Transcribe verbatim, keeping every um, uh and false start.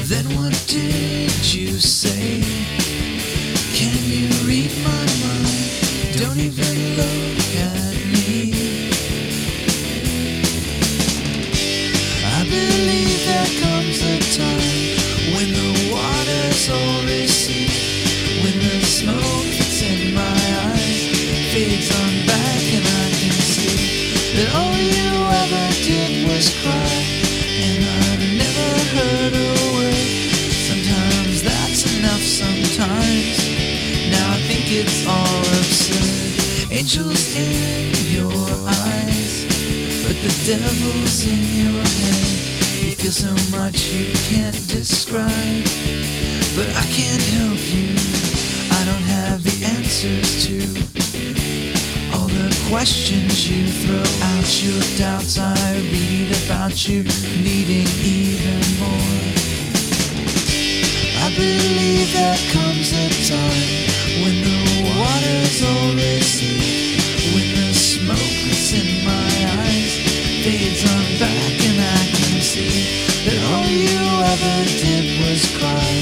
Then what did you say? Can you read my mind? Don't even look at me. I believe there comes a time when the waters all recede, when the smoke that's in my eyes fades on back, and I can see that all you ever did was cry, and I've never heard a word. Sometimes that's enough, sometimes. Now I think it's all absurd. Angels in your eyes, but the devil's in your head. You feel so much you can't describe, but I can't help you. I don't have the answers to all the questions you throw out, your doubts I read about you needing even more. I believe there comes a time when the waters all recede, when the smoke that's in my eyes fades on back, and I can see that all you ever did was cry,